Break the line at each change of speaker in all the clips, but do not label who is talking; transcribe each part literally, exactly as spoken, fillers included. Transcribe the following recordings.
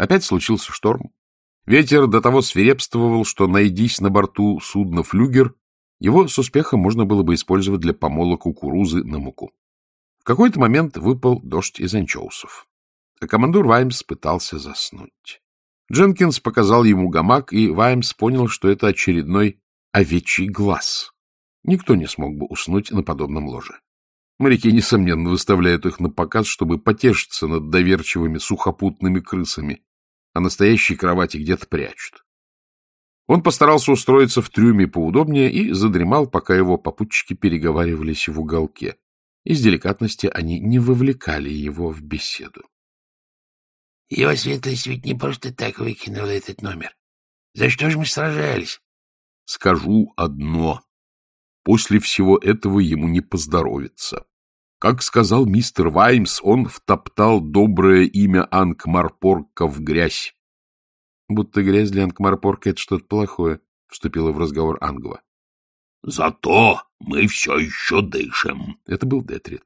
Опять случился шторм. Ветер до того свирепствовал, что, найдись на борту судна «Флюгер», его с успехом можно было бы использовать для помола кукурузы на муку. В какой-то момент выпал дождь из анчоусов, а командор Ваймс пытался заснуть. Дженкинс показал ему гамак, и Ваймс понял, что это очередной овечий глаз. Никто не смог бы уснуть на подобном ложе. Моряки, несомненно, выставляют их на показ, чтобы потешиться над доверчивыми сухопутными крысами, а настоящие кровати где-то прячут. Он постарался устроиться в трюме поудобнее и задремал, пока его попутчики переговаривались в уголке. Из деликатности они не вовлекали его в беседу.
— Его светлость ведь не просто так выкинула этот номер. За что же мы сражались?
— Скажу одно. После всего этого ему не поздоровится. Как сказал мистер Ваймс, он втоптал доброе имя Анкмарпорка в грязь. — Будто грязь для Анкмарпорка — это что-то плохое, — вступила в разговор Ангва.
— Зато мы все еще дышим.
Это был Детрит.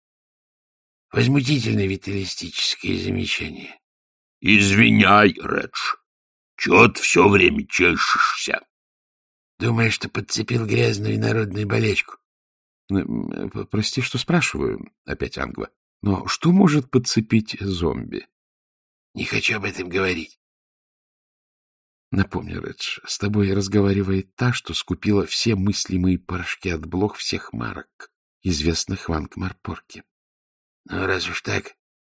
— Возмутительное виталистическое замечание.
— Извиняй, Редж. Чего ты все время чешешься?
— Думаешь, что подцепил грязную народную болячку?
— Прости, что спрашиваю, — опять Ангва. — Но что может подцепить зомби?
— Не хочу об этом говорить.
Напомни, Редж, с тобой разговаривает та, что скупила все мыслимые порошки от блох всех марок, известных в Анкмарпорке.
— Ну, раз уж так,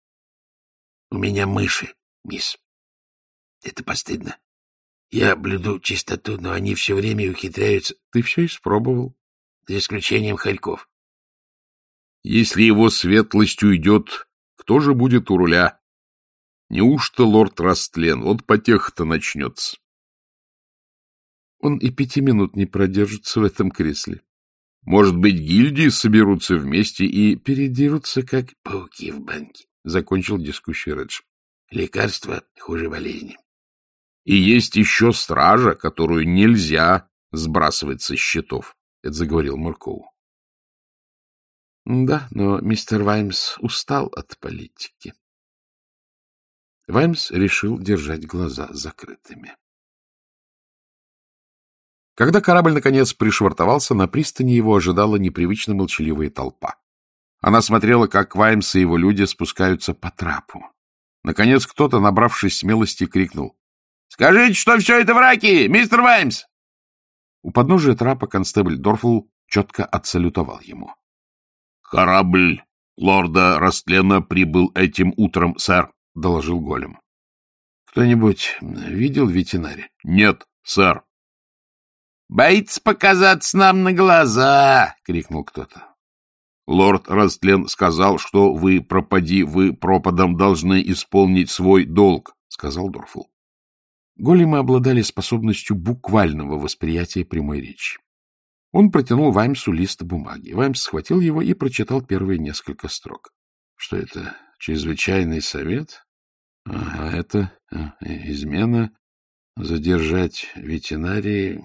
у меня мыши, мисс. Это постыдно. Я блюду чистоту, но они все время ухитряются...
Ты все испробовал.
За исключением хорьков.
Если его светлость уйдет, кто же будет у руля? Неужто лорд Растлен? Вот потеха-то начнется. Он и пяти минут не продержится в этом кресле. Может быть, гильдии соберутся вместе и передерутся, как
пауки в банке,
— закончил дискуссию Редж.
Лекарство хуже болезни.
И есть еще стража, которую нельзя сбрасывать со счетов, — это заговорил Муркоу. Да, но мистер Ваймс устал от политики. Ваймс решил держать глаза закрытыми. Когда корабль, наконец, пришвартовался, на пристани его ожидала непривычно молчаливая толпа. Она смотрела, как Ваймс и его люди спускаются по трапу. Наконец кто-то, набравшись смелости, крикнул: — Скажите, что все это враки, мистер Ваймс! У подножия трапа констебль Дорфл четко отсалютовал ему.
— Корабль лорда Растлена прибыл этим утром, сэр, — доложил голем.
— Кто-нибудь видел ветеринари?
— Нет, сэр.
— Боится показаться нам на глаза! — крикнул кто-то.
— Лорд Растлен сказал, что вы, пропади, вы пропадом должны исполнить свой долг, — сказал Дорфл.
Големы обладали способностью буквального восприятия прямой речи. Он протянул Ваймсу лист бумаги. Ваймс схватил его и прочитал первые несколько строк. Что это? Чрезвычайный совет? Ага, это а, измена. Задержать ветеринарии.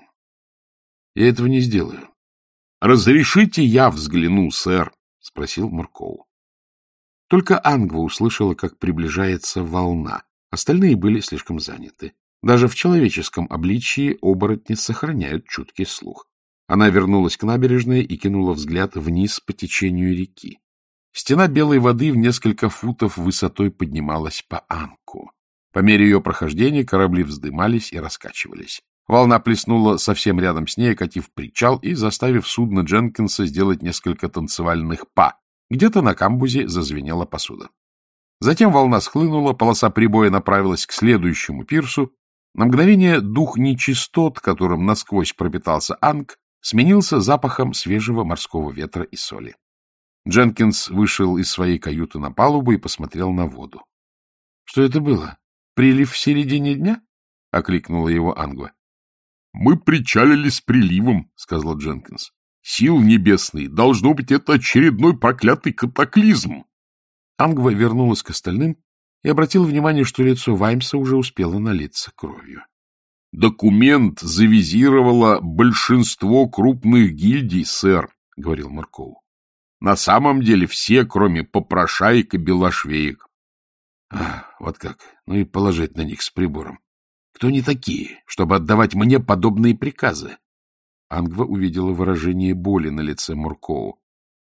Я этого не сделаю. — Разрешите я взгляну, сэр? — спросил Муркоу. Только Ангва услышала, как приближается волна. Остальные были слишком заняты. Даже в человеческом обличии оборотни сохраняют чуткий слух. Она вернулась к набережной и кинула взгляд вниз по течению реки. Стена белой воды в несколько футов высотой поднималась по Анку. По мере ее прохождения корабли вздымались и раскачивались. Волна плеснула совсем рядом с ней, окатив причал и заставив судно Дженкинса сделать несколько танцевальных па. Где-то на камбузе зазвенела посуда. Затем волна схлынула, полоса прибоя направилась к следующему пирсу. На мгновение дух нечистот, которым насквозь пропитался Анг, сменился запахом свежего морского ветра и соли. Дженкинс вышел из своей каюты на палубу и посмотрел на воду. — Что это было? Прилив в середине дня? — окликнула его Ангва. — Мы причалили с приливом, — сказал Дженкинс. — Сил небесный, должно быть, это очередной проклятый катаклизм. Ангва вернулась к остальным и обратила внимание, что лицо Ваймса уже успело налиться кровью. — Документ завизировало большинство крупных гильдий, сэр, — говорил Муркоу. — На самом деле все, кроме попрошаек и белошвеек. А, вот как. Ну и положить на них с прибором. Кто они такие, чтобы отдавать мне подобные приказы? Ангва увидела выражение боли на лице Муркоу.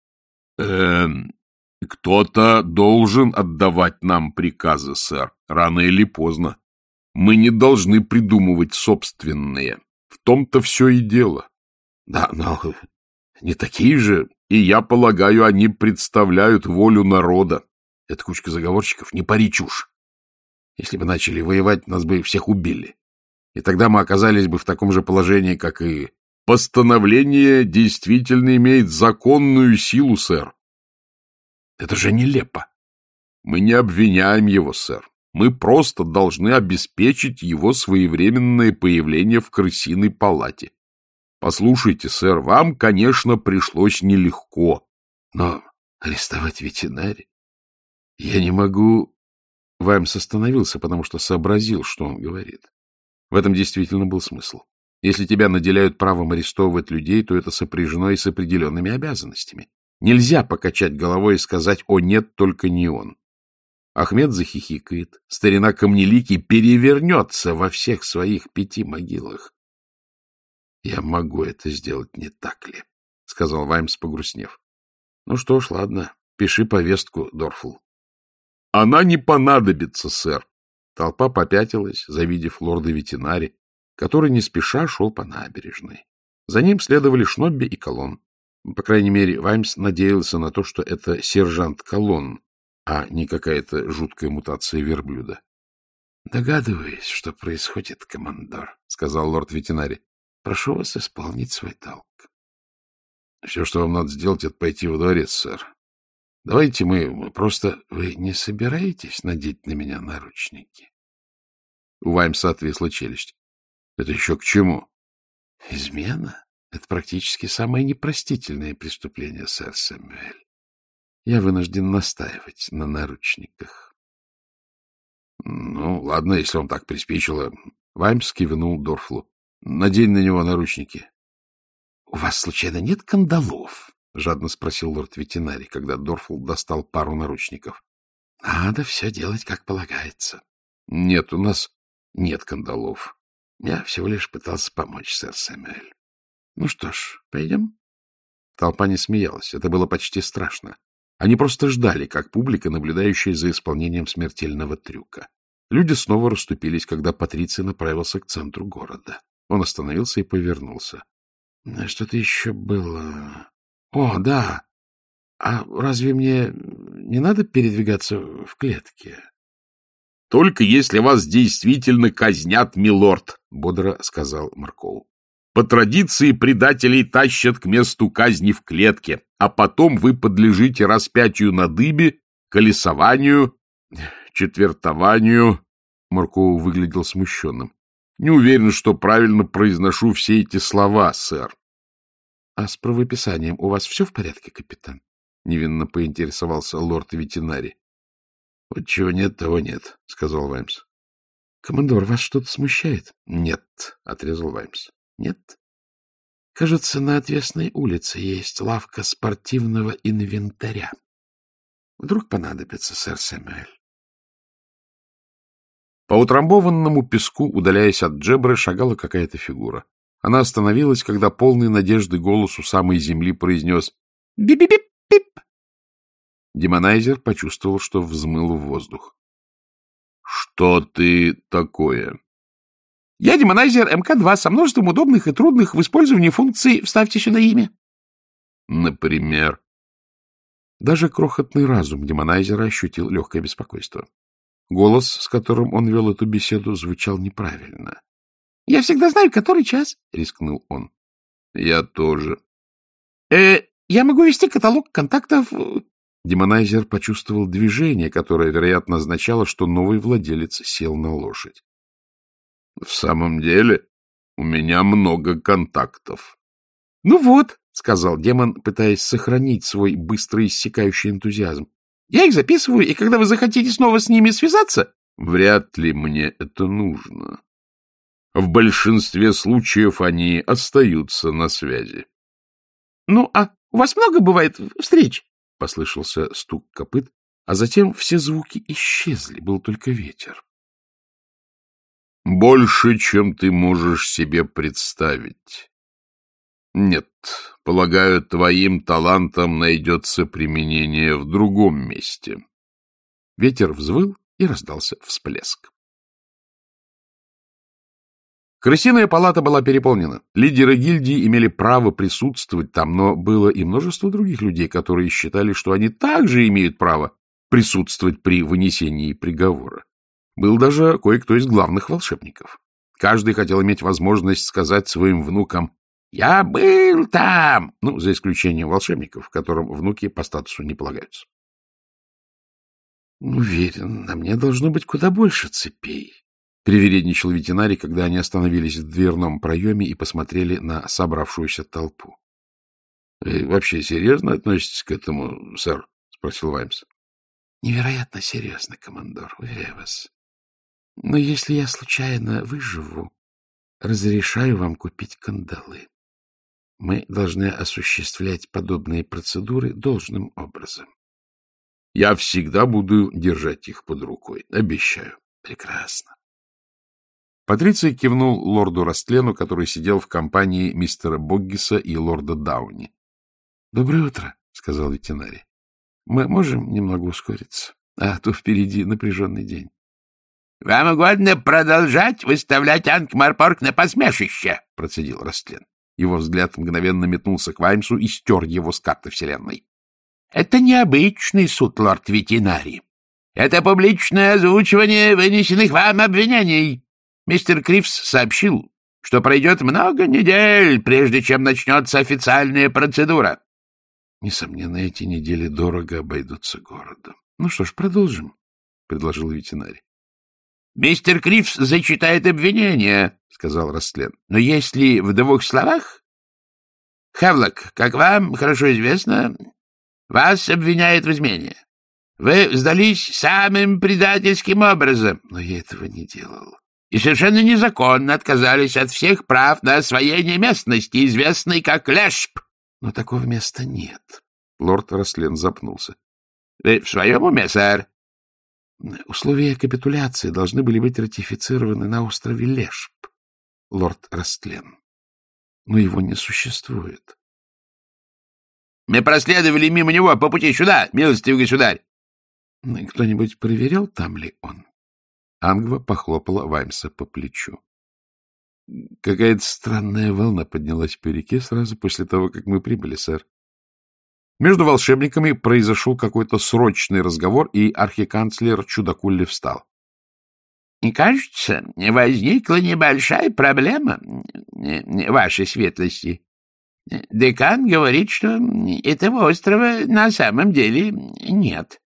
Эм, кто-то должен отдавать нам приказы, сэр, рано или поздно. Мы не должны придумывать собственные. В том-то все и дело. Да, но не такие же, и я полагаю, они представляют волю народа. Эта кучка заговорщиков, не пари чушь. Если бы начали воевать, нас бы всех убили. И тогда мы оказались бы в таком же положении, как и... Постановление действительно имеет законную силу, сэр. Это же нелепо. Мы не обвиняем его, сэр. Мы просто должны обеспечить его своевременное появление в крысиной палате. Послушайте, сэр, вам, конечно, пришлось нелегко. Но арестовать ветеринария? Я не могу... Ваймс остановился, потому что сообразил, что он говорит. В этом действительно был смысл. Если тебя наделяют правом арестовывать людей, то это сопряжено и с определенными обязанностями. Нельзя покачать головой и сказать: «О, нет, только не он». Ахмед захихикает, старина Камнеликий перевернется во всех своих пяти могилах. — Я могу это сделать, не так ли? — сказал Ваймс, погрустнев. — Ну что ж, ладно, пиши повестку, Дорфл. — Она не понадобится, сэр. Толпа попятилась, завидев лорда ветеринари, который не спеша шел по набережной. За ним следовали Шнобби и Колон. По крайней мере, Ваймс надеялся на то, что это сержант Колон, а не какая-то жуткая мутация верблюда. — Догадываюсь, что происходит, командор, — сказал лорд ветеринари. — Прошу вас исполнить свой долг. — Все, что вам надо сделать, это пойти во дворец, сэр. Давайте мы просто... Вы не собираетесь надеть на меня наручники? У Ваймса отвисла челюсть. Это еще к чему? Измена — это практически самое непростительное преступление, сэр Сэмюэль. Я вынужден настаивать на наручниках. Ну, ладно, если он так приспичило. Ваймс кивнул Дорфлу. Надень на него наручники. — У вас, случайно, нет кандалов? — жадно спросил лорд ветеринарий, когда Дорфл достал пару наручников. — Надо все делать, как полагается. — Нет, у нас нет кандалов. Я всего лишь пытался помочь, сэр Сэмюэль. Ну что ж, пойдем? Толпа не смеялась. Это было почти страшно. Они просто ждали, как публика, наблюдающая за исполнением смертельного трюка. Люди снова расступились, когда Патриций направился к центру города. Он остановился и повернулся. — Что-то еще было... О, да. А разве мне не надо передвигаться в клетке? — Только если вас действительно казнят, милорд, — бодро сказал Маркоу. — По традиции предателей тащат к месту казни в клетке, а потом вы подлежите распятию на дыбе, колесованию, четвертованию. Маркоу выглядел смущенным. — Не уверен, что правильно произношу все эти слова, сэр. — А с правописанием у вас все в порядке, капитан? — невинно поинтересовался лорд ветеринарий. — Вот чего нет, того нет, — сказал Ваймс. — Командор, вас что-то смущает? — Нет, — отрезал Ваймс. — Нет. Кажется, на отвесной улице есть лавка спортивного инвентаря. Вдруг понадобится, сэр Сэмюэль. По утрамбованному песку, удаляясь от Джебры, шагала какая-то фигура. Она остановилась, когда полный надежды голос у самой земли произнес «Бип-бип-бип-бип». Демонайзер почувствовал, что взмыл в воздух. — Что ты такое? — Я демонайзер эм ка два со множеством удобных и трудных в использовании функций «Вставьте сюда имя». — Например? Даже крохотный разум демонайзера ощутил легкое беспокойство. Голос, с которым он вел эту беседу, звучал неправильно. — Я всегда знаю, который час, — рискнул он. — Я тоже. Э, — Я могу вести каталог контактов... Демонайзер почувствовал движение, которое, вероятно, означало, что новый владелец сел на лошадь. — В самом деле, у меня много контактов. — Ну вот, — сказал демон, пытаясь сохранить свой быстро иссякающий энтузиазм. — Я их записываю, и когда вы захотите снова с ними связаться... — Вряд ли мне это нужно. В большинстве случаев они остаются на связи. — Ну, а у вас много бывает встреч? — послышался стук копыт, А затем все звуки исчезли, был только ветер.
— Больше, чем ты можешь себе представить. Нет, полагаю, твоим талантам найдется применение в другом месте.
Ветер взвыл, и раздался всплеск. Крысиная палата была переполнена. Лидеры гильдии имели право присутствовать там, но было и множество других людей, которые считали, что они также имеют право присутствовать при вынесении приговора. Был даже кое-кто из главных волшебников. Каждый хотел иметь возможность сказать своим внукам: «Я был там!» Ну, за исключением волшебников, которым внуки по статусу не полагаются. «Уверен, на мне должно быть куда больше цепей», — привередничал ветеринарий, когда они остановились в дверном проеме и посмотрели на собравшуюся толпу. — Вы вообще серьезно относитесь к этому, сэр? — спросил Ваймс. — Невероятно серьезно, командор, уверяю вас. Но если я случайно выживу, разрешаю вам купить кандалы. Мы должны осуществлять подобные процедуры должным образом. — Я всегда буду держать их под рукой, обещаю. — Прекрасно. Патриций кивнул лорду Растлену, который сидел в компании мистера Боггиса и лорда Дауни. — Доброе утро, — сказал ветеринарий. — Мы можем немного ускориться, а то впереди напряженный день. — Вам угодно продолжать выставлять Анкмарпорг на посмешище? — процедил Растлен. Его взгляд мгновенно метнулся к Ваймсу и стер его с карты вселенной. — Это необычный суд, лорд-ветеринарий. Это публичное озвучивание вынесенных вам обвинений. Мистер Кривс сообщил, что пройдет много недель, прежде чем начнется официальная процедура. Несомненно, эти недели дорого обойдутся городу. Ну что ж, продолжим, — предложил ветеринарий. — Мистер Кривс зачитает обвинение, — сказал Растлен. — Но если в двух словах... Хавлок, как вам хорошо известно, вас обвиняют в измене. Вы сдались самым предательским образом. Но я этого не делал. И совершенно незаконно отказались от всех прав на освоение местности, известной как Лешп. Но такого места нет. Лорд Растлен запнулся. — Вы в своем уме, сэр? Условия капитуляции должны были быть ратифицированы на острове Лешп, лорд Растлен. Но его не существует. — Мы проследовали мимо него по пути сюда, милостивый государь. — Кто-нибудь проверял, там ли он? Ангва похлопала Ваймса по плечу. — Какая-то странная волна поднялась по реке сразу после того, как мы прибыли, сэр. Между волшебниками произошел какой-то срочный разговор, и архиканцлер Чудакулли встал. — Кажется, возникла небольшая проблема, вашей светлости. Декан говорит, что этого острова на самом деле нет.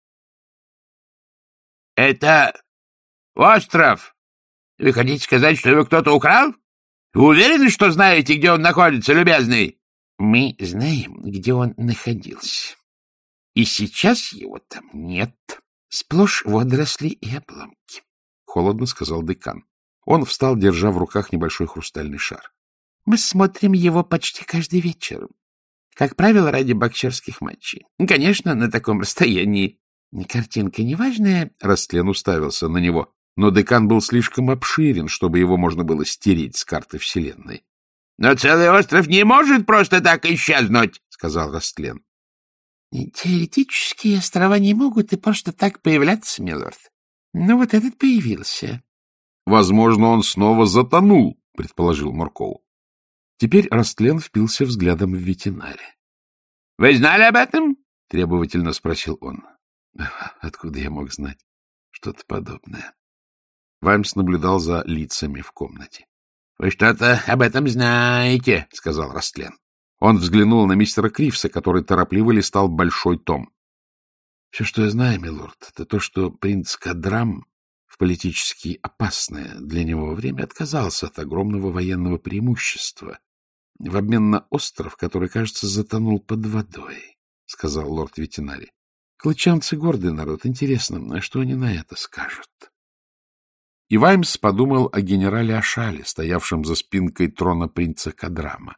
— Это остров? Вы хотите сказать, что его кто-то украл? Вы уверены, что знаете, где он находится, любезный? — Мы знаем, где он находился. И сейчас его там нет. Сплошь водоросли и обломки, — холодно сказал декан. Он встал, держа в руках небольшой хрустальный шар. — Мы смотрим его почти каждый вечер. Как правило, ради боксерских матчей. Конечно, на таком расстоянии. Картинка неважная. Растлен уставился на него. Но декан был слишком обширен, чтобы его можно было стереть с карты вселенной. — Но целый остров не может просто так исчезнуть, — сказал Растлен. — Теоретически острова не могут и просто так появляться, милорд. Но вот этот появился. — Возможно, он снова затонул, — предположил Моркоу. Теперь Растлен впился взглядом в ветеринария. — Вы знали об этом? — требовательно спросил он. — Откуда я мог знать что-то подобное? Ваймс наблюдал за лицами в комнате. — Вы что-то об этом знаете, — сказал Растлен. Он взглянул на мистера Кривса, который торопливо листал большой том. — Все, что я знаю, милорд, это то, что принц Кадрам в политически опасное для него время отказался от огромного военного преимущества в обмен на остров, который, кажется, затонул под водой, — сказал лорд-ветеринарий. — Клычанцы гордый народ. Интересно, что они на это скажут? И Ваймс подумал о генерале Ашале, стоявшем за спинкой трона принца Кадрама.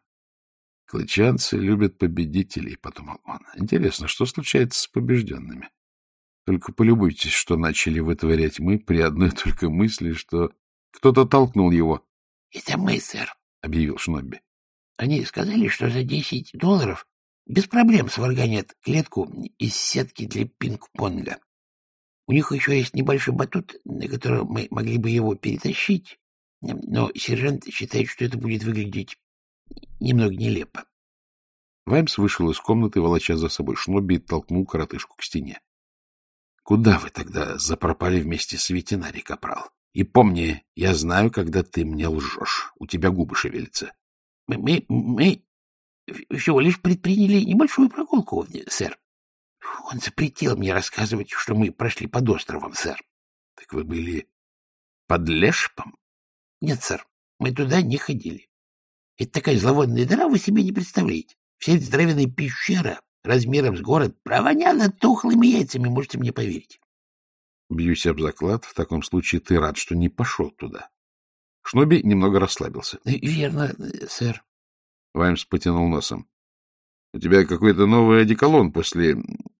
«Клычанцы любят победителей», — подумал он. «Интересно, что случается с побежденными?» Только полюбуйтесь, что начали вытворять мы при одной только мысли, что кто-то толкнул его.
— Это мы, сэр,
— объявил Шнобби.
— Они сказали, что за десять долларов без проблем сварганят клетку из сетки для пинг-понга. У них еще есть небольшой батут, на котором мы могли бы его перетащить, но сержант считает, что это будет выглядеть немного нелепо.
Ваймс вышел из комнаты, волоча за собой Шнобби, и толкнул коротышку к стене. — Куда вы тогда запропали вместе с ветеринарий, капрал? И помни, я знаю, когда ты мне лжешь. У тебя губы шевелятся.
Мы, мы, мы всего лишь предприняли небольшую прогулку, сэр. Он запретил мне рассказывать, что мы прошли под островом, сэр.
— Так вы были под Лешпом?
— Нет, сэр, мы туда не ходили. Это такая зловонная дыра, вы себе не представляете. Вся эта здоровенная пещера размером с город провоняла тухлыми яйцами, можете мне поверить.
— Бьюсь об заклад, в таком случае ты рад, что не пошел туда. Шнобби немного расслабился. —
Верно, сэр.
Ваймс потянул носом. — У тебя какой-то новый одеколон после...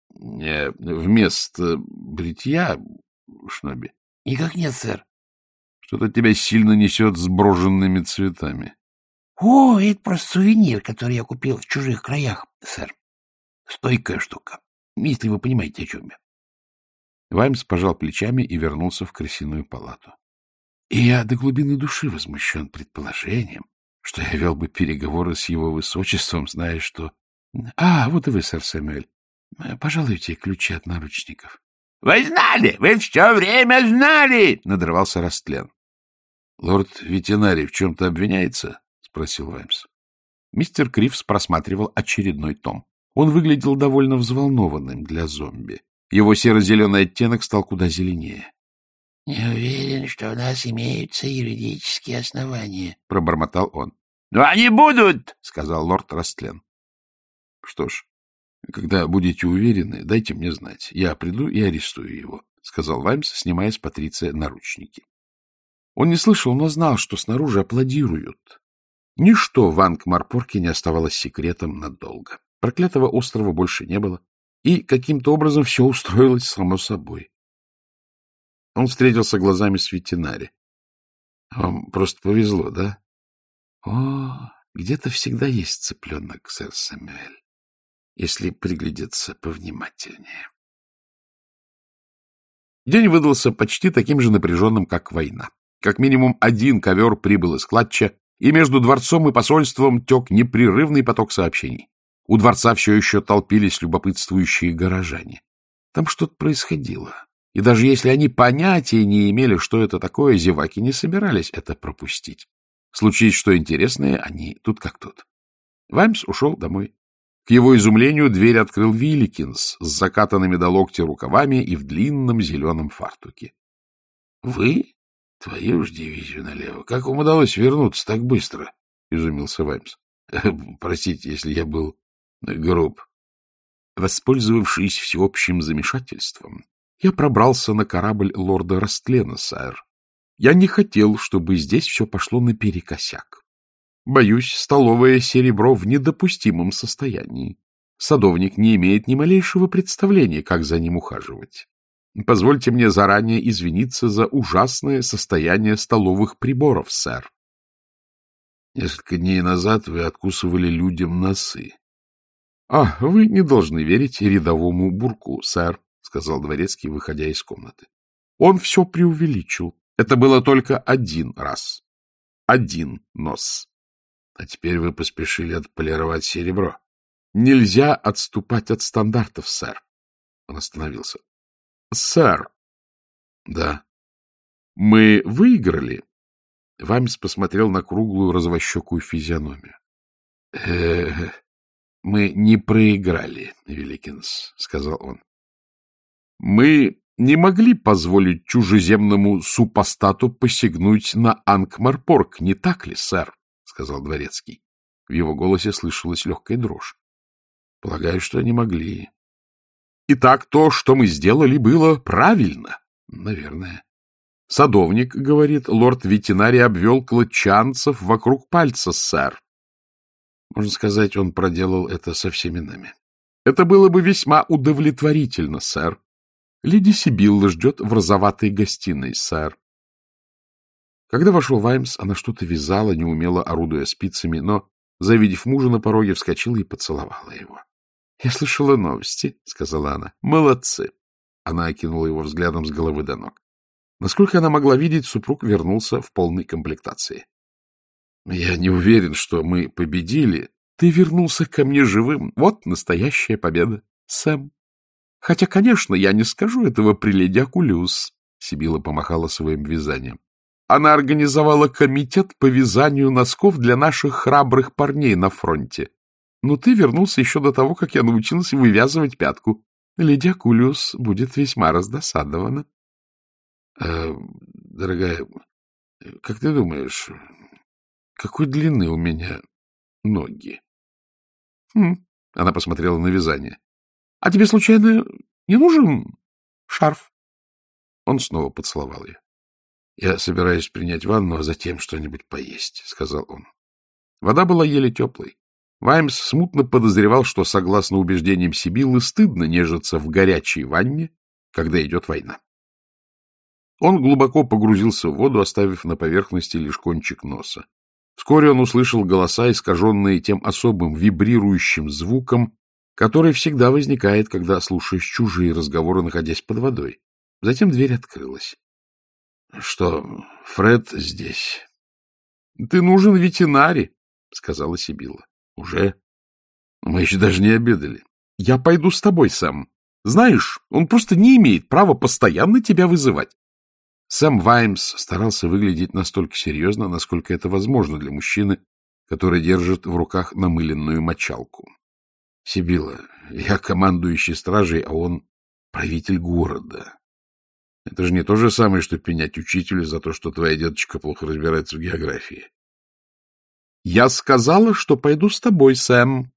Э, вместо бритья, Шнобби?
— Никак нет, сэр.
— Что-то тебя сильно несет сброженными цветами.
— О, это просто сувенир, который я купил в чужих краях, сэр. Стойкая штука, если вы понимаете, о чем я.
Ваймс пожал плечами и вернулся в крысиную палату. И я до глубины души возмущен предположением, что я вел бы переговоры с его высочеством, зная, что... А, вот и вы, сэр Сэмюэль. Пожалуйте ключи от наручников.
— Вы знали! Вы все время знали! — надрывался Растлен.
— Лорд ветеринарий в чем-то обвиняется? — спросил Ваймс. Мистер Кривс просматривал очередной том. Он выглядел довольно взволнованным для зомби. Его серо-зеленый оттенок стал куда зеленее.
— Не уверен, что у нас имеются юридические основания, —
пробормотал он.
— Но они будут! —
сказал лорд Растлен. — Что ж, когда будете уверены, дайте мне знать. Я приду и арестую его, — сказал Ваймс, снимая с Патриция наручники. Он не слышал, но знал, что снаружи аплодируют. Ничто в Анкмарпорке не оставалось секретом надолго. Проклятого острова больше не было, и каким-то образом все устроилось само собой. Он встретился глазами с ветеринари. — Вам просто повезло, да? — О, где-то всегда есть цыпленок, сэр Сэмюэль, если приглядеться повнимательнее. День выдался почти таким же напряженным, как война. Как минимум один ковер прибыл из Клатча, и между дворцом и посольством тек непрерывный поток сообщений. У дворца все еще толпились любопытствующие горожане. Там что-то происходило. И даже если они понятия не имели, что это такое, зеваки не собирались это пропустить. Случись что интересное, они тут как тут. Ваймс ушел домой. К его изумлению дверь открыл Вилликинс с закатанными до локтя рукавами и в длинном зеленом фартуке. — Вы? Твою ж дивизию налево. Как вам удалось вернуться так быстро? — изумился Ваймс. — Простите, если я был груб. Воспользовавшись всеобщим замешательством, я пробрался на корабль лорда Растлена, сэр. Я не хотел, чтобы здесь все пошло наперекосяк. Боюсь, столовое серебро в недопустимом состоянии. Садовник не имеет ни малейшего представления, как за ним ухаживать. Позвольте мне заранее извиниться за ужасное состояние столовых приборов, сэр. Несколько дней назад вы откусывали людям носы. — А, вы не должны верить рядовому бурку, сэр, — сказал дворецкий, выходя из комнаты. Он все преувеличил. Это было только один раз. Один нос. А теперь вы поспешили отполировать серебро. Нельзя отступать от стандартов, сэр. Он остановился. — Сэр. — Да. — Мы выиграли. Ваймс посмотрел на круглую розовощекую физиономию. Э — Мы не проиграли, Вилликинс, — сказал он. — Мы не могли позволить чужеземному супостату посягнуть на Анкмарпорк, не так ли, сэр? — сказал дворецкий. В его голосе слышалась легкая дрожь. — Полагаю, что не могли. — Итак, то, что мы сделали, было правильно? — Наверное. Садовник, говорит, лорд ветеринарий обвел клатчанцев вокруг пальца, сэр. Можно сказать, он проделал это со всеми нами. Это было бы весьма удовлетворительно, сэр. — Леди Сибилла ждет в розоватой гостиной, сэр. Когда вошел Ваймс, она что-то вязала, неумело орудуя спицами, но, завидев мужа на пороге, вскочила и поцеловала его. — Я слышала новости, — сказала она. — Молодцы. Она окинула его взглядом с головы до ног. Насколько она могла видеть, супруг вернулся в полной комплектации. — Я не уверен, что мы победили. Ты вернулся ко мне живым. Вот настоящая победа, Сэм. Хотя, конечно, я не скажу этого при леди Акулиус. Сибилла помахала своим вязанием. Она организовала комитет по вязанию носков для наших храбрых парней на фронте. Но ты вернулся еще до того, как я научился вывязывать пятку. Леди Акулиус будет весьма раздосадована. Э, дорогая, как ты думаешь, какой длины у меня ноги? Хм, она посмотрела на вязание. — А тебе, случайно, не нужен шарф? Он снова поцеловал ее. — Я собираюсь принять ванну, а затем что-нибудь поесть, — сказал он. Вода была еле теплой. Ваймс смутно подозревал, что, согласно убеждениям Сибиллы, стыдно нежиться в горячей ванне, когда идет война. Он глубоко погрузился в воду, оставив на поверхности лишь кончик носа. Вскоре он услышал голоса, искаженные тем особым вибрирующим звуком, который всегда возникает, когда слушаешь чужие разговоры, находясь под водой. Затем дверь открылась. — Что, Фред здесь? — Ты нужен ветеринаре, — сказала Сибилла. — Уже? Мы еще даже не обедали. — Я пойду с тобой, Сэм. Знаешь, он просто не имеет права постоянно тебя вызывать. Сэм Ваймс старался выглядеть настолько серьезно, насколько это возможно для мужчины, который держит в руках намыленную мочалку. — Сибилла, я командующий стражей, а он правитель города. Это же не то же самое, что пенять учителю за то, что твоя деточка плохо разбирается в географии. — Я сказала, что пойду с тобой, Сэм.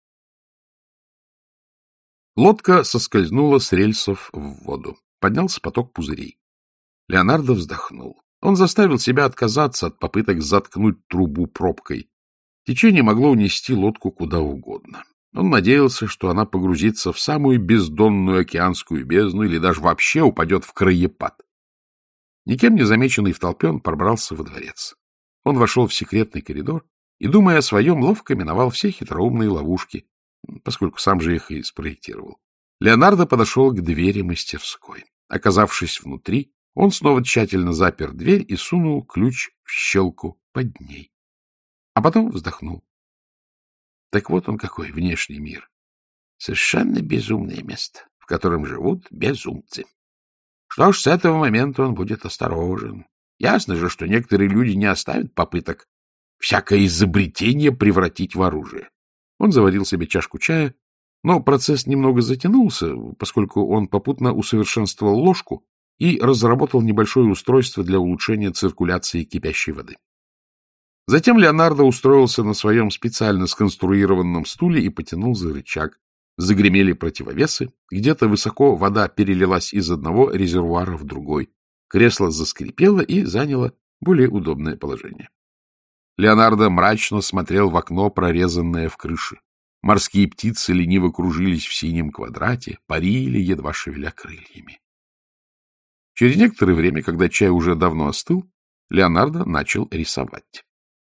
Лодка соскользнула с рельсов в воду. Поднялся поток пузырей. Леонардо вздохнул. Он заставил себя отказаться от попыток заткнуть трубу пробкой. Течение могло унести лодку куда угодно. Он надеялся, что она погрузится в самую бездонную океанскую бездну или даже вообще упадет в краепад. Никем не замеченный в толпе, он пробрался во дворец. Он вошел в секретный коридор и, думая о своем, ловко миновал все хитроумные ловушки, поскольку сам же их и спроектировал. Леонардо подошел к двери мастерской. Оказавшись внутри, он снова тщательно запер дверь и сунул ключ в щелку под ней. А потом вздохнул. Так вот он какой внешний мир. Совершенно безумное место, в котором живут безумцы. Что ж, с этого момента он будет осторожен. Ясно же, что некоторые люди не оставят попыток всякое изобретение превратить в оружие. Он заварил себе чашку чая, но процесс немного затянулся, поскольку он попутно усовершенствовал ложку и разработал небольшое устройство для улучшения циркуляции кипящей воды. Затем Леонардо устроился на своем специально сконструированном стуле и потянул за рычаг. Загремели противовесы, где-то высоко вода перелилась из одного резервуара в другой. Кресло заскрипело и заняло более удобное положение. Леонардо мрачно смотрел в окно, прорезанное в крыше. Морские птицы лениво кружились в синем квадрате, парили, едва шевеля крыльями. Через некоторое время, когда чай уже давно остыл, Леонардо начал рисовать.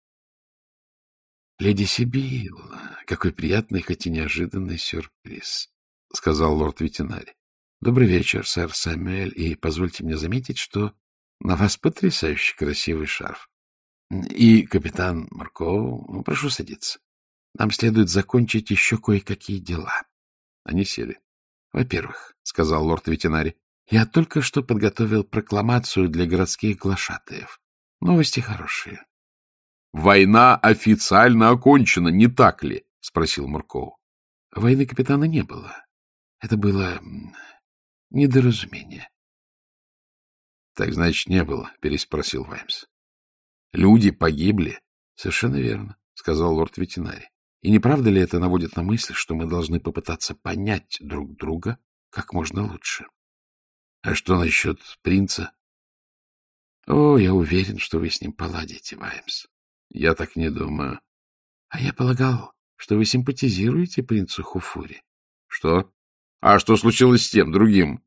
— Леди Сибилла, какой приятный, хоть и неожиданный сюрприз, — сказал лорд-ветеринарий. — Добрый вечер, сэр Сэмюэль, и позвольте мне заметить, что на вас потрясающе красивый шарф. И капитан Марко, прошу садиться. Нам следует закончить еще кое-какие дела. Они сели. — Во-первых, — сказал лорд-ветеринарий, — я только что подготовил прокламацию для городских глашатаев. Новости хорошие. — Война официально окончена, не так ли? — спросил Муркоу. — Войны, капитана, не было. Это было недоразумение. — Так, значит, не было, — переспросил Ваймс. — Люди погибли. — Совершенно верно, — сказал лорд-ветеринарий. — И не правда ли это наводит на мысль, что мы должны попытаться понять друг друга как можно лучше? — А что насчет принца? — О, я уверен, что вы с ним поладите, Ваймс. — Я так не думаю. — А я полагал, что вы симпатизируете принцу Хуфури. — Что? А что случилось с тем, другим?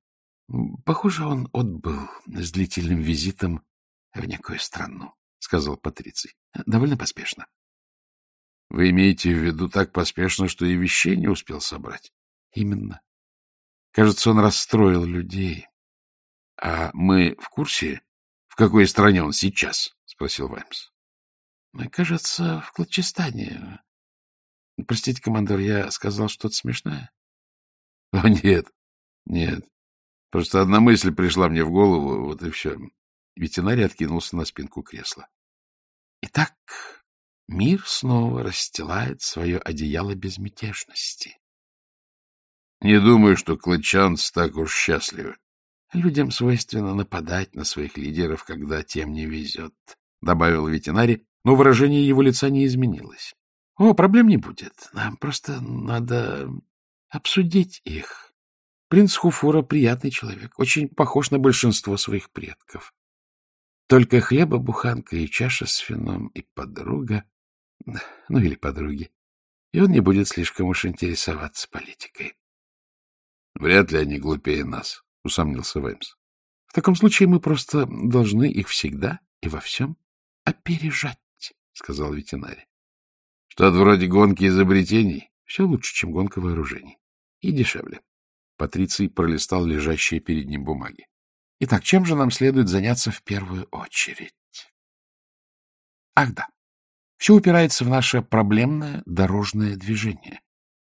— Похоже, он отбыл с длительным визитом в некую страну, — сказал Патриций. — Довольно поспешно. — Вы имеете в виду так поспешно, что и вещей не успел собрать? — Именно. Кажется, он расстроил людей. — А мы в курсе, в какой стране он сейчас? — спросил Ваймс. — Кажется, в Кладчестане. Простите, командор, я сказал что-то смешное? — О, нет, нет. Просто одна мысль пришла мне в голову, вот и все. Ветеринарий откинулся на спинку кресла. Итак, мир снова расстилает свое одеяло безмятежности. Не думаю, что кладчанцы так уж счастливы. Людям свойственно нападать на своих лидеров, когда тем не везет, — добавил ветеринарий, но выражение его лица не изменилось. — О, проблем не будет. Нам просто надо обсудить их. Принц Хуфура — приятный человек, очень похож на большинство своих предков. Только хлеба, буханка и чаша с вином, и подруга, ну или подруги, и он не будет слишком уж интересоваться политикой. — Вряд ли они глупее нас, — усомнился Ваймс. — В таком случае мы просто должны их всегда и во всем опережать, — сказал ветеринарий. — Что-то вроде гонки изобретений. Все лучше, чем гонка вооружений. И дешевле. Патриций пролистал лежащие перед ним бумаги. Итак, чем же нам следует заняться в первую очередь? Ах да, все упирается в наше проблемное дорожное движение.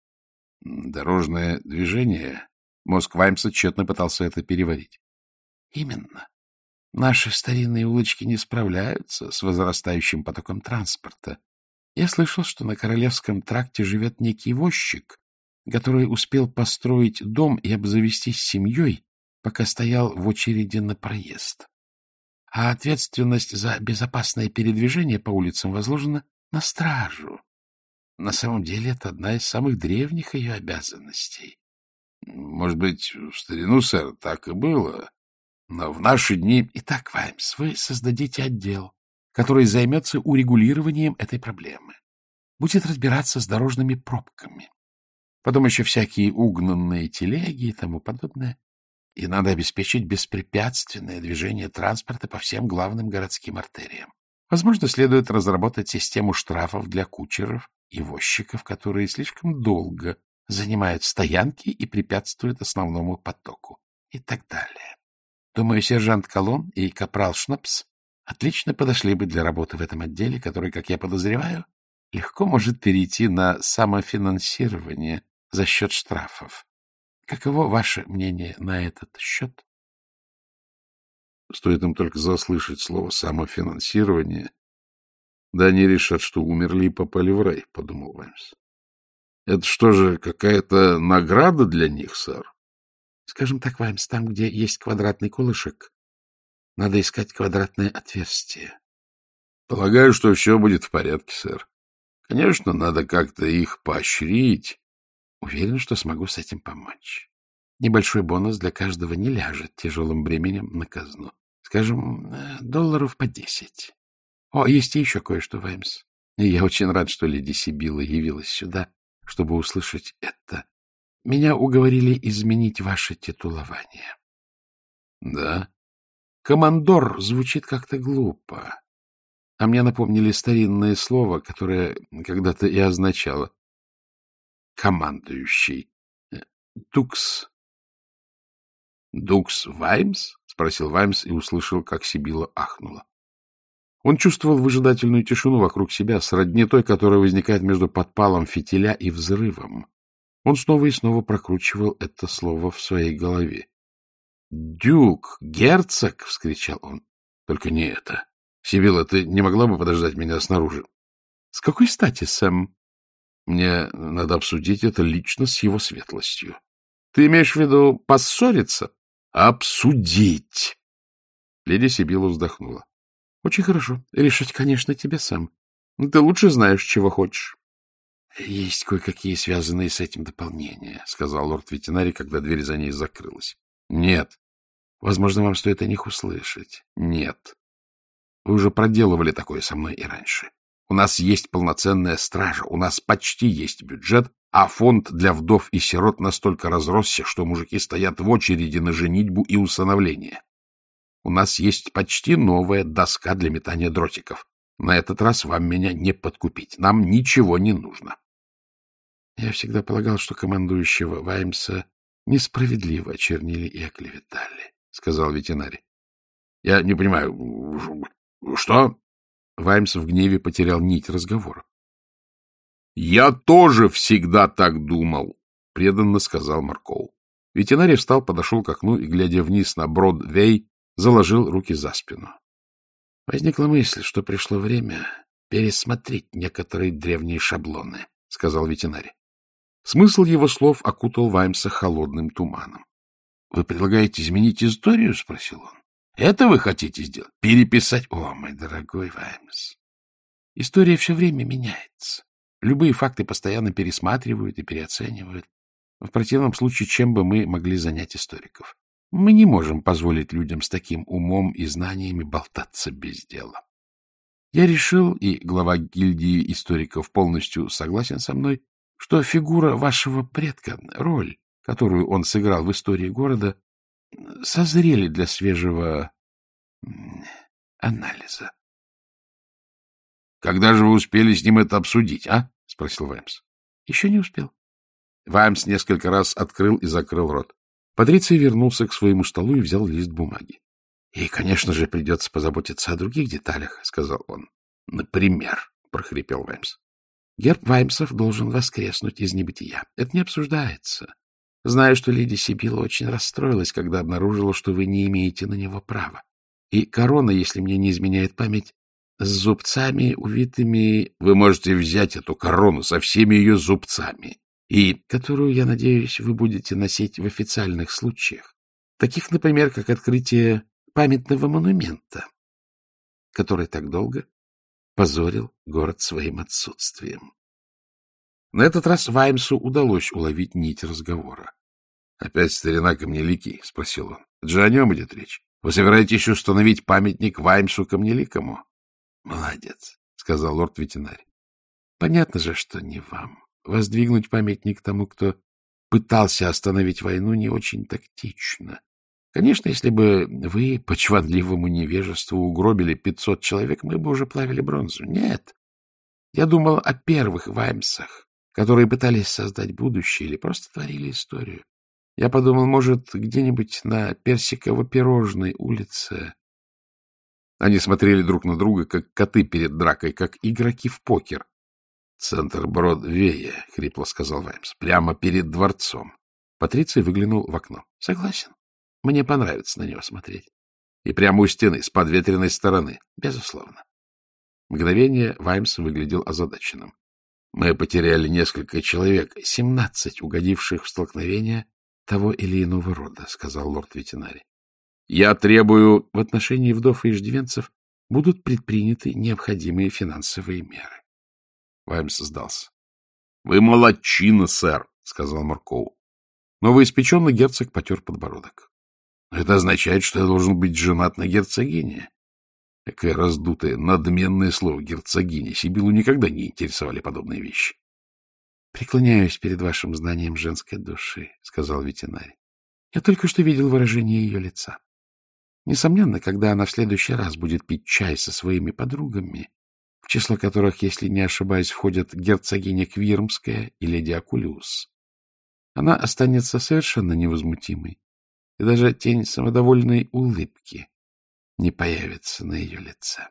Дорожное движение? Мозг Ваймса тщетно пытался это переварить. Именно. Наши старинные улочки не справляются с возрастающим потоком транспорта. Я слышал, что на Королевском тракте живет некий возчик, который успел построить дом и обзавестись семьей, пока стоял в очереди на проезд. А ответственность за безопасное передвижение по улицам возложена на стражу. На самом деле это одна из самых древних ее обязанностей. Может быть, в старину, сэр, так и было, но в наши дни... Итак, Ваймс, вы создадите отдел, который займется урегулированием этой проблемы, будет разбираться с дорожными пробками. Потом еще всякие угнанные телеги и тому подобное. И надо обеспечить беспрепятственное движение транспорта по всем главным городским артериям. Возможно, следует разработать систему штрафов для кучеров и возчиков, которые слишком долго занимают стоянки и препятствуют основному потоку, и так далее. Думаю, сержант Колон и капрал Шнапс отлично подошли бы для работы в этом отделе, который, как я подозреваю, легко может перейти на самофинансирование за счет штрафов. Каково ваше мнение на этот счет? Стоит им только заслышать слово «самофинансирование», да они решат, что умерли и попали в рай, — подумал Ваймс. Это что же, какая-то награда для них, сэр? Скажем так, Ваймс, там, где есть квадратный колышек, надо искать квадратное отверстие. Полагаю, что все будет в порядке, сэр. Конечно, надо как-то их поощрить. Уверен, что смогу с этим помочь. Небольшой бонус для каждого не ляжет тяжелым бременем на казну. Скажем, долларов по десять. О, есть и еще кое-что, Ваймс. И я очень рад, что леди Сибилла явилась сюда, чтобы услышать это. Меня уговорили изменить ваше титулование. Да? Командор звучит как-то глупо. А мне напомнили старинное слово, которое когда-то и означало командующий. Дукс. Дукс Ваймс? — спросил Ваймс и услышал, как Сибилла ахнула. Он чувствовал выжидательную тишину вокруг себя, сродни той, которая возникает между подпалом фитиля и взрывом. Он снова и снова прокручивал это слово в своей голове. — Дюк, герцог! — вскричал он. — Только не это. Сибилла, ты не могла бы подождать меня снаружи? — С какой стати, Сэм? — Мне надо обсудить это лично с его светлостью. — Ты имеешь в виду поссориться? — Обсудить! Леди Сибилла вздохнула. — Очень хорошо. Решать, конечно, тебе, Сэм. Ты лучше знаешь, чего хочешь. — Есть кое-какие связанные с этим дополнения, — сказал лорд-ветеринарий, когда дверь за ней закрылась. — Нет. Возможно, вам стоит о них услышать. — Нет. Вы уже проделывали такое со мной и раньше. У нас есть полноценная стража, у нас почти есть бюджет,
а фонд для вдов и сирот настолько разросся, что мужики стоят в очереди на женитьбу и усыновление. У нас есть почти новая доска для метания дротиков. На этот раз вам меня не подкупить. Нам ничего не нужно.
Я всегда полагал, что командующего Ваймса несправедливо очернили и оклеветали, — сказал ветеринарий.
— Я не понимаю, что?
Ваймс в гневе потерял нить разговора.
— Я тоже всегда так думал, — преданно сказал Маркоу.
Ветеринарий встал, подошел к окну и, глядя вниз на Бродвей, заложил руки за спину. Возникла мысль, что пришло время пересмотреть некоторые древние шаблоны, — сказал ветеринарий. Смысл его слов окутал Ваймса холодным туманом. — Вы предлагаете изменить историю? — спросил он. — Это вы хотите сделать? Переписать? О, мой дорогой Ваймс! История все время меняется. Любые факты постоянно пересматривают и переоценивают. В противном случае, чем бы мы могли занять историков? Мы не можем позволить людям с таким умом и знаниями болтаться без дела. Я решил, и глава гильдии историков полностью согласен со мной, что фигура вашего предка, роль, которую он сыграл в истории города, созрели для свежего анализа.
— Когда же вы успели с ним это обсудить, а? — спросил Ваймс.
— Еще не успел. Ваймс несколько раз открыл и закрыл рот. Патриций вернулся к своему столу и взял лист бумаги. — И, конечно же, придется позаботиться о других деталях, — сказал он. — Например, — прохрипел Ваймс. — Герб Ваймсов должен воскреснуть из небытия. Это не обсуждается. Знаю, что леди Сибилла очень расстроилась, когда обнаружила, что вы не имеете на него права. И корона, если мне не изменяет память, с зубцами, увитыми...
Вы можете взять эту корону со всеми ее зубцами,
и которую, я надеюсь, вы будете носить в официальных случаях, таких, например, как открытие памятного монумента, который так долго позорил город своим отсутствием. На этот раз Ваймсу удалось уловить нить разговора.
— Опять старина Камнеликий? — спросил он. — Это же о нем идет речь. Вы собираетесь установить памятник Ваймсу Камнеликому?
— Молодец, — сказал лорд-ветеринарий. — Понятно же, что не вам. Воздвигнуть памятник тому, кто пытался остановить войну, не очень тактично. Конечно, если бы вы по чванливому невежеству угробили пятьсот человек, мы бы уже плавили бронзу. Нет. Я думал о первых Ваймсах, которые пытались создать будущее или просто творили историю. Я подумал, может, где-нибудь на Персиково-пирожной улице... Они смотрели друг на друга, как коты перед дракой, как игроки в покер. — Центр Бродвея, — хрипло сказал Ваймс, — прямо перед дворцом. Патриций выглянул в окно. — Согласен. Мне понравится на него смотреть. — И прямо у стены, с подветренной стороны. — Безусловно. Мгновение Ваймс выглядел озадаченным. — Мы потеряли несколько человек, семнадцать угодивших в столкновение того или иного рода, — сказал лорд-ветеринарий. — Я требую... В отношении вдов и иждивенцев будут предприняты необходимые финансовые меры. Ваймс сдался. — Вы молодчина, сэр, — сказал Маркоу. Новоиспеченный герцог потер подбородок. — Это означает, что я должен быть женат на герцогине. Какое раздутое, надменное слово герцогиня. Сибиллу никогда не интересовали подобные вещи. — Преклоняюсь перед вашим знанием женской души, — сказал ветеринарий. Я только что видел выражение ее лица. Несомненно, когда она в следующий раз будет пить чай со своими подругами, в число которых, если не ошибаюсь, входят герцогиня Квирмская и леди Акулиус, она останется совершенно невозмутимой, и даже тень самодовольной улыбки не появится на ее лице.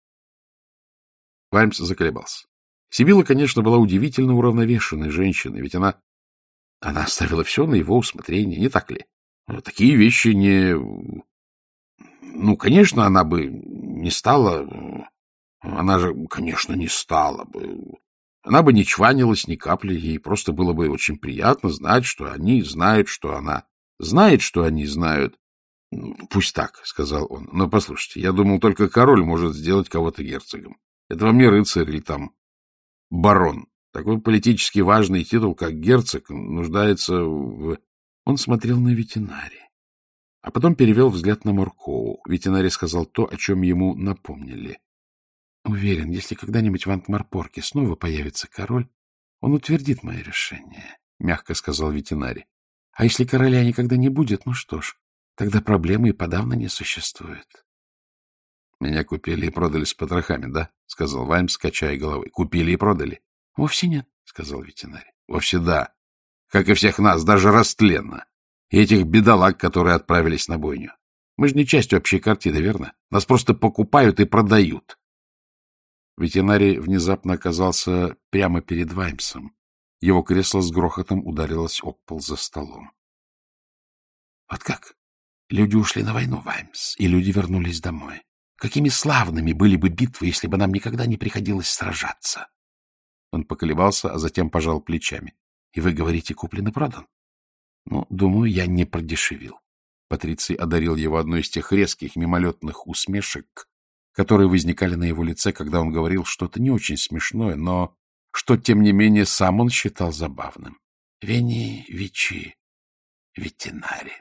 Ваймс заколебался. Сибилла, конечно, была удивительно уравновешенной женщиной, ведь она, она оставила все на его усмотрение, не так ли? Такие вещи не... Ну, конечно, она бы не стала... Она же, конечно, не стала бы. Она бы не чванилась ни капли, ей просто было бы очень приятно знать, что они знают, что она знает, что они знают. — Пусть так, — сказал он. — Но послушайте, я думал, только король может сделать кого-то герцогом. Это вам не рыцарь или там барон. Такой политически важный титул, как герцог, нуждается в... Он смотрел на ветеринария, а потом перевел взгляд на Маркоу. Ветеринарий сказал то, о чем ему напомнили. Уверен, если когда-нибудь в Антмарпорке снова появится король, Он утвердит мое решение, — мягко сказал ветеринарий. — А если короля никогда не будет, ну что ж, тогда проблемы и подавно не существует. — Меня купили и продали с потрохами, да? — сказал Ваймс, качая головой. — Купили и продали? — Вовсе нет, — сказал ветеринарий. — Вовсе да. Как и всех нас, даже растленно. И этих бедолаг, которые отправились на бойню. Мы же не часть общей картины, верно? Нас просто покупают и продают. Ветеринарий внезапно оказался прямо перед Ваймсом. Его кресло с грохотом ударилось об пол за столом. — Вот как? Люди ушли на войну, Ваймс, и люди вернулись домой. Какими славными были бы битвы, если бы нам никогда не приходилось сражаться? Он поколебался, а затем пожал плечами. — И вы говорите, куплен и продан? — Ну, думаю, я не продешевил. Патриций одарил его одной из тех резких мимолетных усмешек, которые возникали на его лице, когда он говорил что-то не очень смешное, но что, тем не менее, сам он считал забавным. — Вени вичи ветеринари.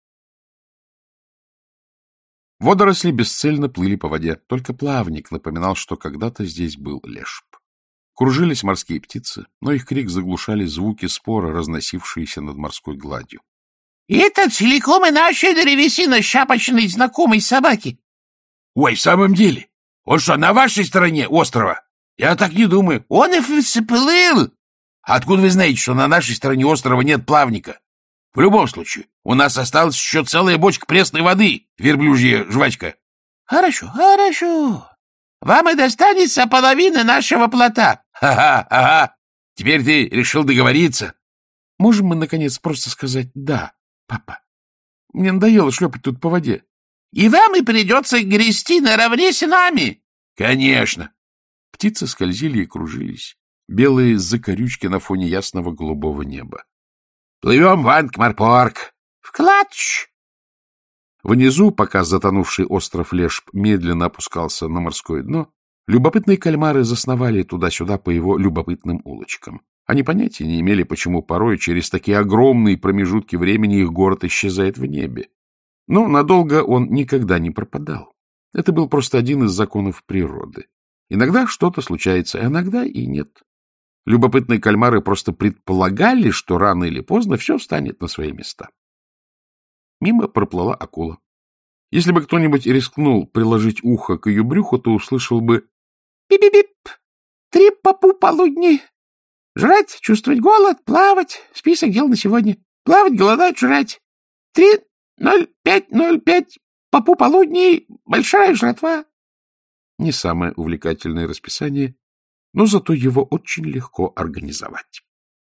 Водоросли бесцельно плыли по воде, только плавник напоминал, что когда-то здесь был лешп. Кружились морские птицы, но их крик заглушали звуки спора, разносившиеся над морской гладью.
— И это целиком и наша древесина шапочной знакомой собаки.
— Ой, в самом деле? Он что, на вашей стороне острова? Я так не думаю. —
Он и всплыл.
— Откуда вы знаете, что на нашей стороне острова нет плавника? В любом случае, у нас осталась еще целая бочка пресной воды, верблюжья жвачка.
— Хорошо, хорошо. Вам и достанется половина нашего плота.
— Ага, ага. Теперь ты решил договориться?
— Можем мы, наконец, просто сказать «да», папа? Мне надоело шлепать тут по воде.
— И вам и придется грести наравне с нами.
— Конечно.
Птицы скользили и кружились, белые закорючки на фоне ясного голубого неба.
— Плывем в Анкмарпорг.
— Вкладч.
Внизу, пока затонувший остров Лешп медленно опускался на морское дно, любопытные кальмары засновали туда-сюда по его любопытным улочкам. Они понятия не имели, почему порой через такие огромные промежутки времени их город исчезает в небе. Но надолго он никогда не пропадал. Это был просто один из законов природы. Иногда что-то случается, а иногда и нет. Любопытные кальмары просто предполагали, что рано или поздно все встанет на свои места. Мимо проплыла акула. Если бы кто-нибудь рискнул приложить ухо к ее брюху, то услышал бы
«Пип-пип-пип! Три попу полудни! Жрать, чувствовать голод, плавать. Список дел на сегодня. Плавать, голодать, жрать. Три, ноль, пять, ноль, пять. Попу полудни. Большая жратва».
Не самое увлекательное расписание, но зато его очень легко организовать.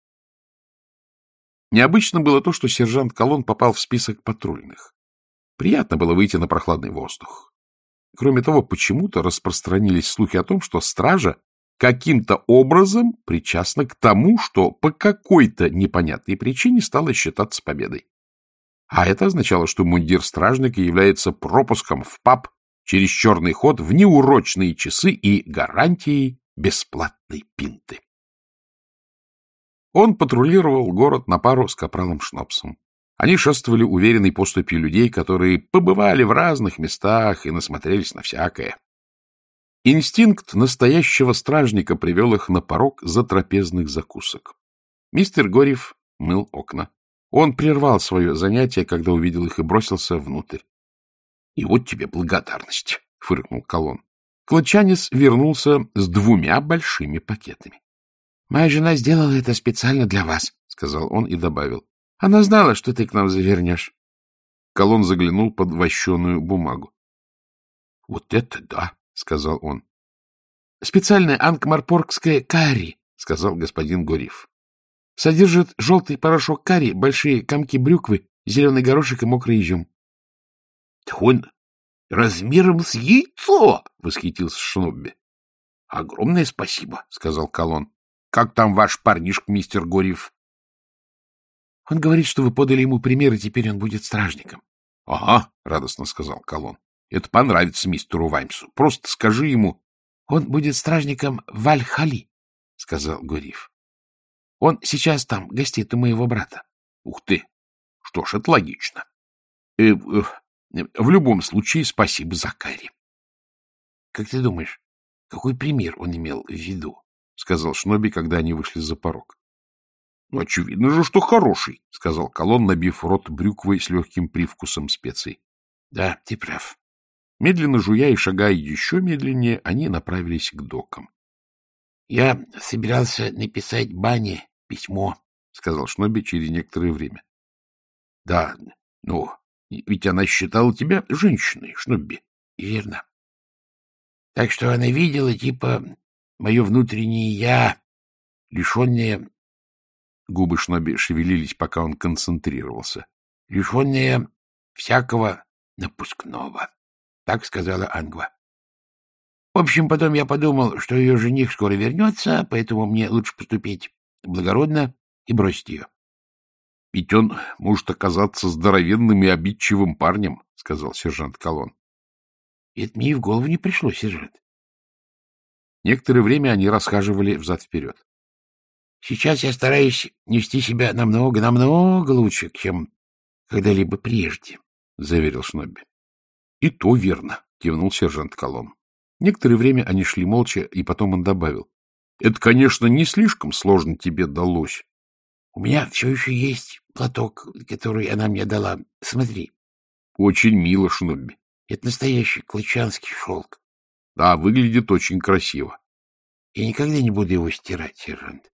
Необычно было то, что сержант Колон попал в список патрульных. Приятно было выйти на прохладный воздух. Кроме того, почему-то распространились слухи о том, что стража каким-то образом причастна к тому, что по какой-то непонятной причине стало считаться победой. А это означало, что мундир стражника является пропуском в паб через черный ход в неурочные часы и гарантией бесплатной пинты. Он патрулировал город на пару с капралом Шнопсом. Они шествовали уверенной поступью людей, которые побывали в разных местах и насмотрелись на всякое. Инстинкт настоящего стражника привел их на порог затрапезных закусок. Мистер Горев мыл окна. Он прервал свое занятие, когда увидел их, и бросился внутрь. — И вот тебе благодарность, — фыркнул Колон. Клочанец вернулся с двумя большими пакетами. — Моя жена сделала это специально для вас, — сказал он и добавил. — Она знала, что ты к нам завернешь. Колон заглянул под вощеную бумагу. — Вот это да, — сказал он. — Специальное анкмарпоргское карри, — сказал господин Горев. — Содержит желтый порошок карри, большие комки брюквы, зеленый горошек и мокрый изюм.
— Да он размером с яйцо! — восхитился Шнобби. — Огромное спасибо, — сказал Колон. — Как там ваш парнишка, мистер Горев?
— Он говорит, что вы подали ему пример, и теперь он будет стражником.
— Ага, — радостно сказал Колон. — Это понравится мистеру Ваймсу. Просто скажи ему...
— Он будет стражником в Аль-Хали, — сказал Горев. — Он сейчас там гостит у моего брата.
— Ух ты! Что ж, это логично. Э, э, в любом случае, спасибо за карри.
— Как ты думаешь, какой пример он имел в виду?
— сказал Шноби, когда они вышли за порог. — Ну, очевидно же, что хороший, — сказал Колон, набив рот брюквой с легким привкусом специй. — Да, ты прав. Медленно жуя и шагая еще медленнее, они направились к докам.
— Я собирался написать Бане письмо, — сказал Шноби через некоторое время.
— Да, ну, ведь она считала тебя женщиной, Шноби.
— Верно. Так что она видела, типа, мое внутреннее «я», лишенное...
Губы Шноби шевелились, пока он концентрировался.
— Лишенное всякого напускного. Так сказала Ангва. В общем, потом я подумал, что ее жених скоро вернется, поэтому мне лучше поступить благородно и бросить ее.
— Ведь он может оказаться здоровенным и обидчивым парнем, — сказал сержант Колон.
— Это мне и в голову не пришло, сержант.
Некоторое время они расхаживали взад-вперед.
— Сейчас я стараюсь нести себя намного-намного лучше, чем когда-либо прежде, — заверил Шнобби.
— И то верно, — кивнул сержант Колон. Некоторое время они шли молча, и потом он добавил. — Это, конечно, не слишком сложно тебе далось.
— У меня все еще есть платок, который она мне дала. Смотри.
— Очень мило, Шнобби.
— Это настоящий клочанский шелк.
— Да, выглядит очень красиво.
— Я никогда не буду его стирать, сержант.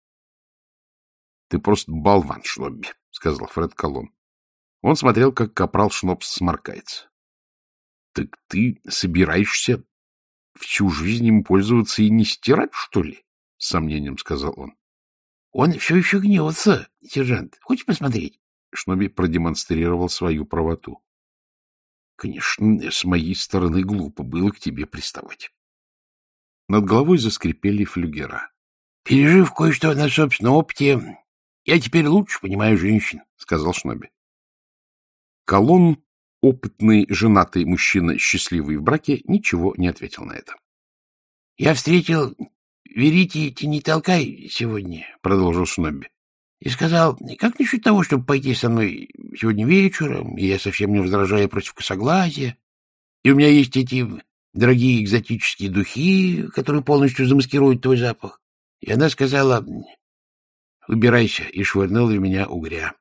— Ты просто болван, Шнобби, — сказал Фред Колон. Он смотрел, как капрал Шнобс сморкается. — Так ты собираешься всю жизнь им пользоваться и не стирать, что ли? — с сомнением сказал он.
— Он все еще гнется, сержант. Хочешь посмотреть?
Шнобби продемонстрировал свою правоту. — Конечно, с моей стороны глупо было к тебе приставать. Над головой заскрипели флюгера.
— Пережив кое-что на собственном опыте, я теперь лучше понимаю женщин, — сказал Шнобби.
Колон, опытный, женатый мужчина, счастливый в браке, ничего не ответил на это.
— Я встретил Верите не толкай сегодня, — продолжил Шнобби, — и сказал, как насчет того, чтобы пойти со мной сегодня вечером, и я совсем не возражаю против косоглазия, и у меня есть эти дорогие экзотические духи, которые полностью замаскируют твой запах. И она сказала, убирайся, и швырнула в меня угря.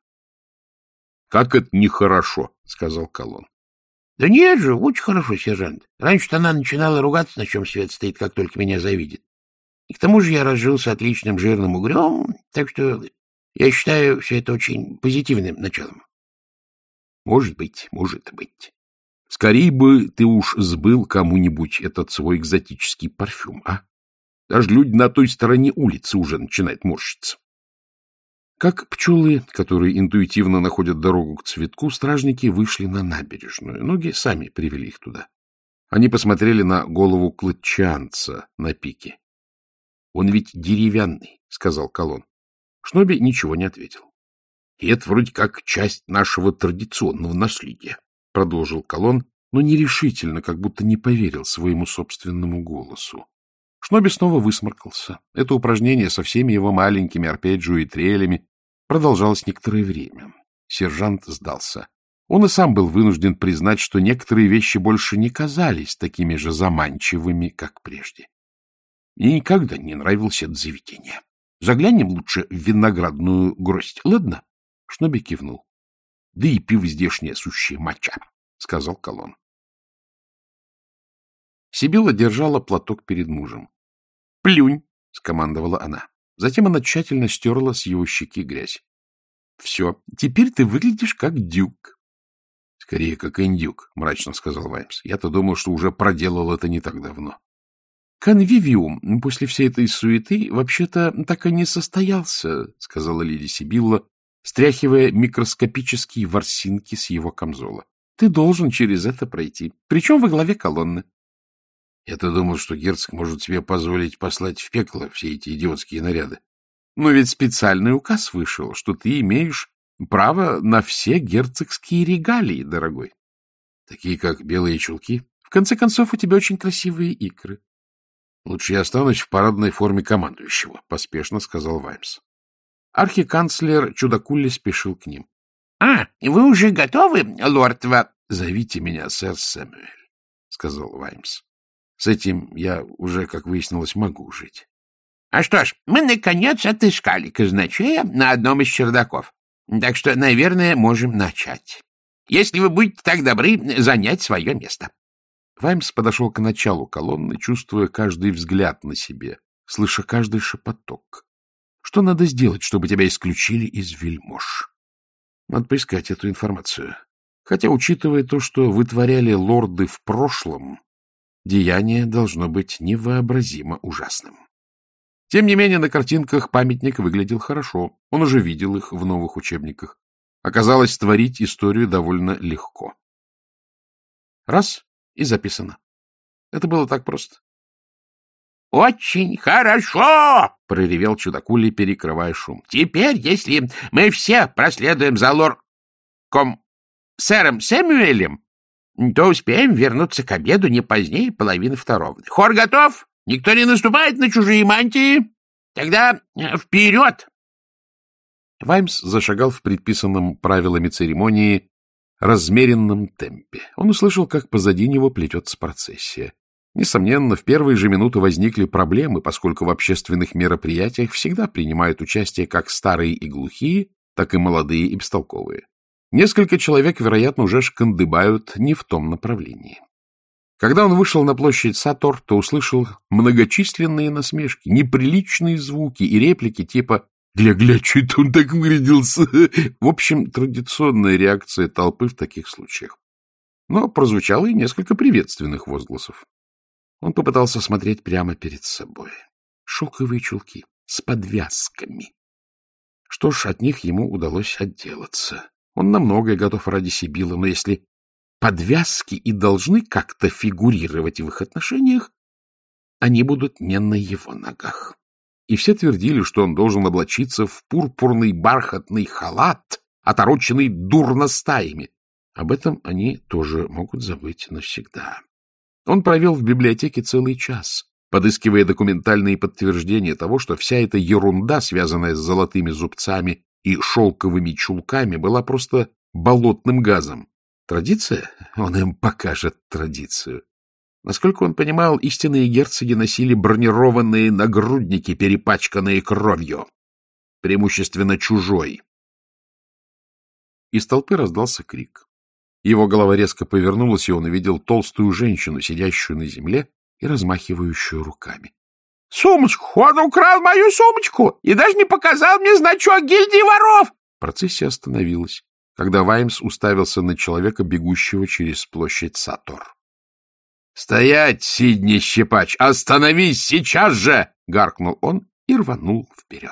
— Как это нехорошо, — сказал Колон.
— Да нет же, очень хорошо, сержант. Раньше-то она начинала ругаться, на чем свет стоит, как только меня завидит. И к тому же я разжился отличным жирным угрем, так что я считаю все это очень позитивным началом.
— Может быть, может быть. Скорей бы ты уж сбыл кому-нибудь этот свой экзотический парфюм, а? Даже люди на той стороне улицы уже начинают морщиться. Как пчелы, которые интуитивно находят дорогу к цветку, стражники вышли на набережную. Ноги сами привели их туда. Они посмотрели на голову клатчанца на пике. — Он ведь деревянный, — сказал Колон. Шнобби ничего не ответил. — И это вроде как часть нашего традиционного наследия, — продолжил Колон, но нерешительно, как будто не поверил своему собственному голосу. Шнобби снова высморкался. Это упражнение со всеми его маленькими арпеджио и трелями продолжалось некоторое время. Сержант сдался. Он и сам был вынужден признать, что некоторые вещи больше не казались такими же заманчивыми, как прежде. Мне никогда не нравилось это заведение. Заглянем лучше в виноградную гроздь, ладно? Шнобби кивнул. — Да и пиво здешнее сущее моча, — сказал Колон. Сибилла держала платок перед мужем. — Плюнь, — скомандовала она. Затем она тщательно стерла с его щеки грязь. — Все, теперь ты выглядишь как дюк. — Скорее, как индюк, — мрачно сказал Ваймс. — Я-то думал, что уже проделал это не так давно. — Конвивиум после всей этой суеты вообще-то так и не состоялся, — сказала леди Сибилла, стряхивая микроскопические ворсинки с его камзола. — Ты должен через это пройти, причем во главе колонны. — Я-то думал, что герцог может себе позволить послать в пекло все эти идиотские наряды. Но ведь специальный указ вышел, что ты имеешь право на все герцогские регалии, дорогой. Такие, как белые чулки. В конце концов, у тебя очень красивые икры. — Лучше я останусь в парадной форме командующего, — поспешно сказал Ваймс. Архиканцлер Чудакулли спешил к ним. — А, вы уже готовы, лорд Ва... — Зовите меня сэр Сэмюэль, — сказал Ваймс. С этим я уже, как выяснилось, могу жить.
А что ж, мы, наконец, отыскали казначея на одном из чердаков. Так что, наверное, можем начать. Если вы будете так добры занять свое место.
Ваймс подошел к началу колонны, чувствуя каждый взгляд на себе, слыша каждый шепоток. Что надо сделать, чтобы тебя исключили из вельмож? Надо поискать эту информацию. Хотя, учитывая то, что вытворяли лорды в прошлом, деяние должно быть невообразимо ужасным. Тем не менее, на картинках памятник выглядел хорошо. Он уже видел их в новых учебниках. Оказалось, творить историю довольно легко. Раз — и записано. Это было так просто.
— Очень хорошо! — проревел чудакули, перекрывая шум. — Теперь, если мы все проследуем за лорком сэром Сэмюэлем, то успеем вернуться к обеду не позднее половины второго. Хор готов? Никто не наступает на чужие мантии? Тогда вперед!
Ваймс зашагал в предписанном правилами церемонии размеренном темпе. Он услышал, как позади него плетется процессия. Несомненно, в первые же минуты возникли проблемы, поскольку в общественных мероприятиях всегда принимают участие как старые и глухие, так и молодые и бестолковые. Несколько человек, вероятно, уже шкандыбают не в том направлении. Когда он вышел на площадь Сатор, то услышал многочисленные насмешки, неприличные звуки и реплики типа «Гля-гля, что это он так вырядился?» В общем, традиционная реакция толпы в таких случаях. Но прозвучало и несколько приветственных возгласов. Он попытался смотреть прямо перед собой. Шелковые чулки с подвязками. Что ж, от них ему удалось отделаться. Он на многое готов ради Сибилы, но если подвязки и должны как-то фигурировать в их отношениях, они будут не на его ногах. И все твердили, что он должен облачиться в пурпурный бархатный халат, отороченный дурностаями. Об этом они тоже могут забыть навсегда. Он провел в библиотеке целый час, подыскивая документальные подтверждения того, что вся эта ерунда, связанная с золотыми зубцами и шелковыми чулками, была просто болотным газом. Традиция? Он им покажет традицию. Насколько он понимал, истинные герцоги носили бронированные нагрудники, перепачканные кровью, преимущественно чужой. Из толпы раздался крик. Его голова резко повернулась, и он увидел толстую женщину, сидящую на земле и размахивающую руками.
— Сумочку! Он украл мою сумочку и даже не показал мне значок гильдии воров!
Процессия остановилась, когда Ваймс уставился на человека, бегущего через площадь Сатор. — Стоять, Сидни Щипач! Остановись сейчас же! — гаркнул он и рванул вперед.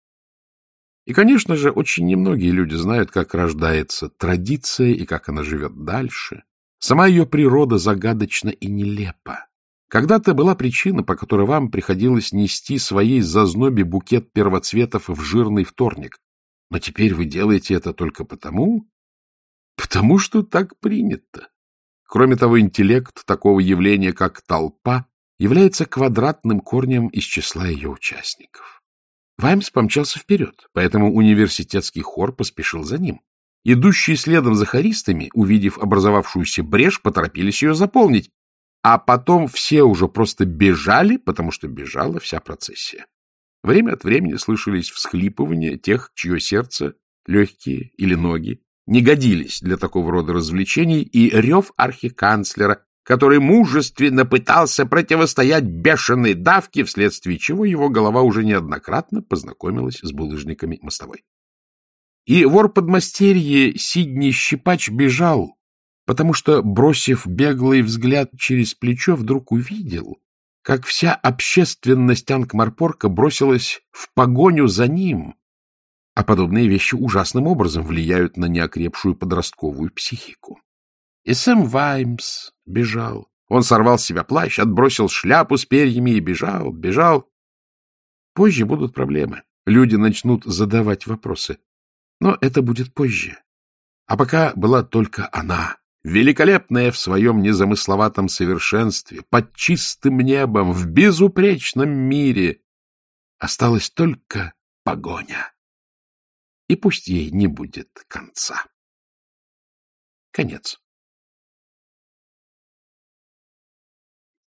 И, конечно же, очень немногие люди знают, как рождается традиция и как она живет дальше. Сама ее природа загадочна и нелепа. Когда-то была причина, по которой вам приходилось нести своей зазнобе букет первоцветов в жирный вторник. Но теперь вы делаете это только потому, потому что так принято. Кроме того, интеллект такого явления, как толпа, является квадратным корнем из числа ее участников. Ваймс помчался вперед, поэтому университетский хор поспешил за ним. Идущие следом за хористами, увидев образовавшуюся брешь, поторопились ее заполнить, а потом все уже просто бежали, потому что бежала вся процессия. Время от времени слышались всхлипывания тех, чье сердце, легкие или ноги не годились для такого рода развлечений, и рев архиканцлера, который мужественно пытался противостоять бешеной давке, вследствие чего его голова уже неоднократно познакомилась с булыжниками мостовой. И вор-подмастерье Сидни Щипач бежал, потому что, бросив беглый взгляд через плечо, вдруг увидел, как вся общественность Анкмарпорка бросилась в погоню за ним, а подобные вещи ужасным образом влияют на неокрепшую подростковую психику. И Сэм Ваймс бежал. Он сорвал с себя плащ, отбросил шляпу с перьями и бежал, бежал. Позже будут проблемы. Люди начнут задавать вопросы. Но это будет позже. А пока была только она, великолепная в своем незамысловатом совершенстве, под чистым небом, в безупречном мире. Осталась только погоня. И пусть ей не будет конца. Конец.